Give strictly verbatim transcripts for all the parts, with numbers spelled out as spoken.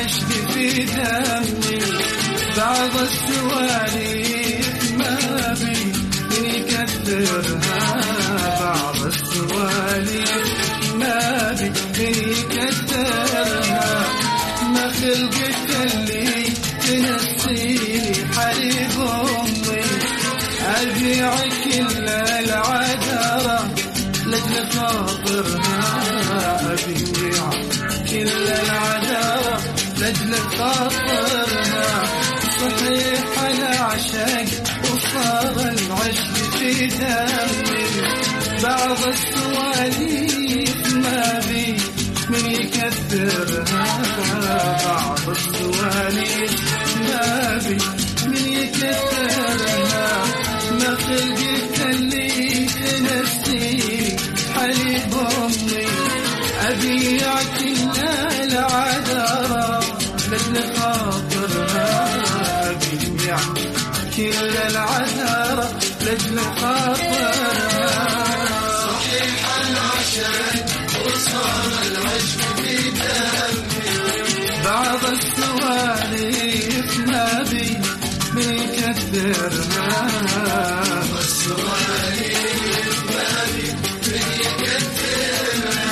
العشق في دمي، بعض السواليف ما بي من يكثرها، بعض السواليف ما بي من يكثرها، ما خلقت اللي تنسيني حليب أمي، أبيع كل العذرة لجل خاطرها، أبيع كل العذرة لجل خاطرها، صحيح العشق وصار العشق في دمي، بعض السواليف ما بي من يكثرها، بعض السواليف ما بي من يكثرها، ما خلقت اللي تنسيني حليب أمي، أبيع كل العذرة لجل خاطرها، أبيع كل العذرة لجل خاطرها، صحيح العشق وصار العشق في دمي، بعض السواليف ما بي من يكثرها، والسواليف ما بي من يكثرها.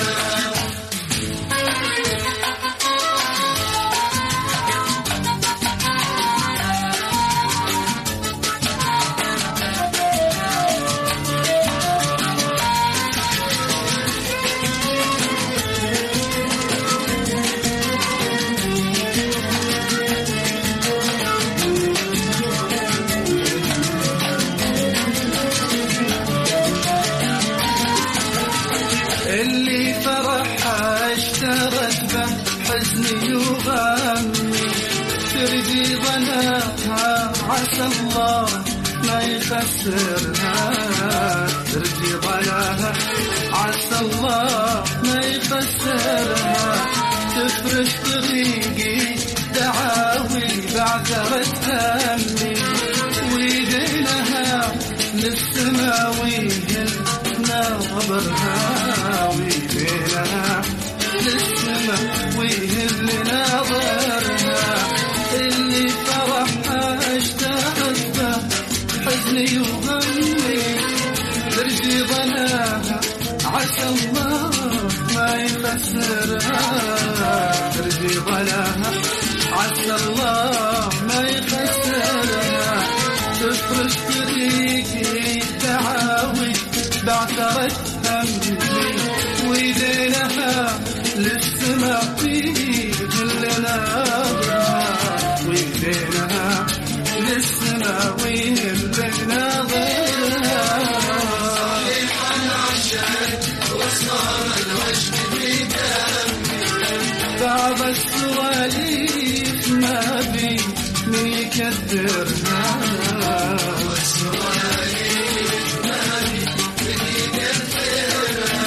اللي فرحها اشترت به حزني وغمي، ترجي ظناها عسى الله ما يخسرها، ترجي ظناها عسى الله ما يخسرها، تفرش طريقي دعاوي بعثرة همي، ويدينها للسماويين ناظرها، ويدينها للسما ويهل ناظرها، اللي فرحها اشتاقت به حزني وغمي، ترجي ظناها عسى الله ما يخسرها، ترجي ظناها عسى الله ما يخسرها، تفرش طريقي دعاوي بعثرة همي، ويدينها للسما فيه كل ناظرها، ويدينها للسما ويهل ناظرها، صحيح العشق وصار العشق في دمي، بعض السواليف ما بي من يكثرها، والسواليف ما بي من يكثرها.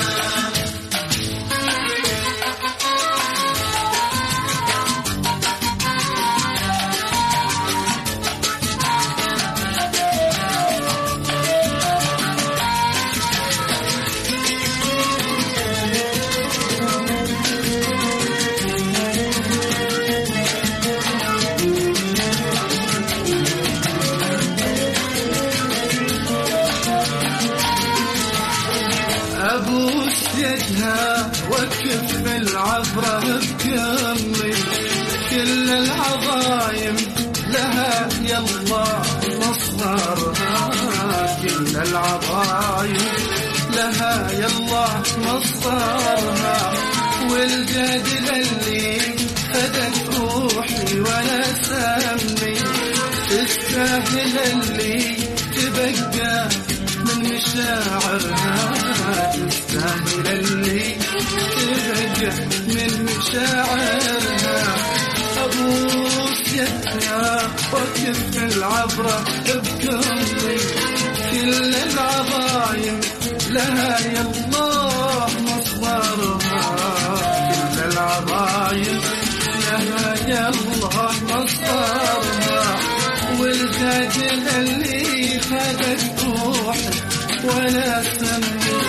أبوس يدها وكف العبرة بكمي، كل العظايم لها يالله مصدرها، كل العظايم لها يالله مصدرها، والجدل اللي خدت روحي وانا سمي، تستاهل اللي تبقى من مشاعرها، تستاهل اللي تبقى من مشاعرها، أبوس يدها وكف العبرة بكمي، كل العظايم لها يالله مصدرها، كل العظايم لها يالله مصدرها، والجدل اللي خدت روحي وانا سمي،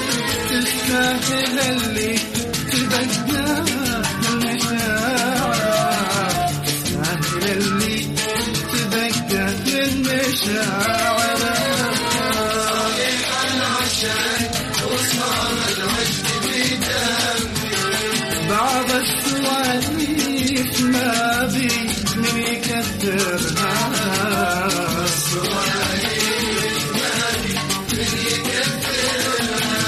تستاهل اللي تبقى من مشاعرها، شاعرها صحيح العشاق وصار العشق في دمي بعض السواليف ما بي من يكثرها السواليف ما بي من يكثرها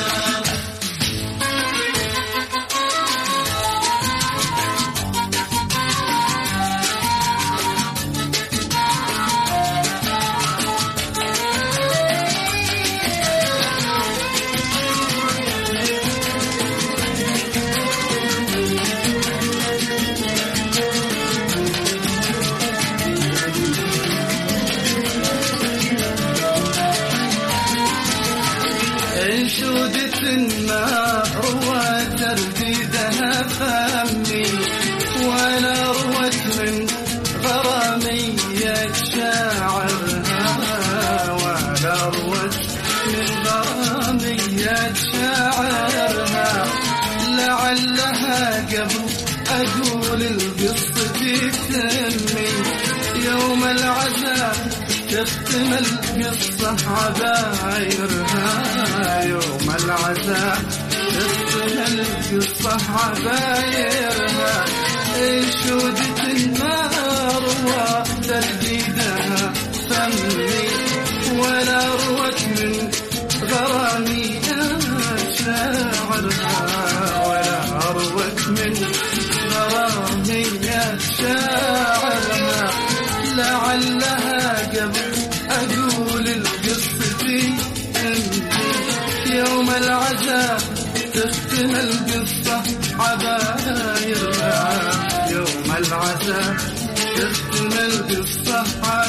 انشودة النار روى ترديدها فمي ولا روت من غرامية شاعرها ولا روت من غرامية شاعرها لعلها قبل أقول القصة تتمي يوم العزاء تختم القصة عبايرها يوم العزاء تختم القصة عبايرها انشودة النار وترديدها فمي ولا روت من غرامي شاعرها ولا روت من غرامي شاعرها لعلها قبل أقول القصة يوم العزاء تختم القصة عبايرها يوم العزاء تختم القصة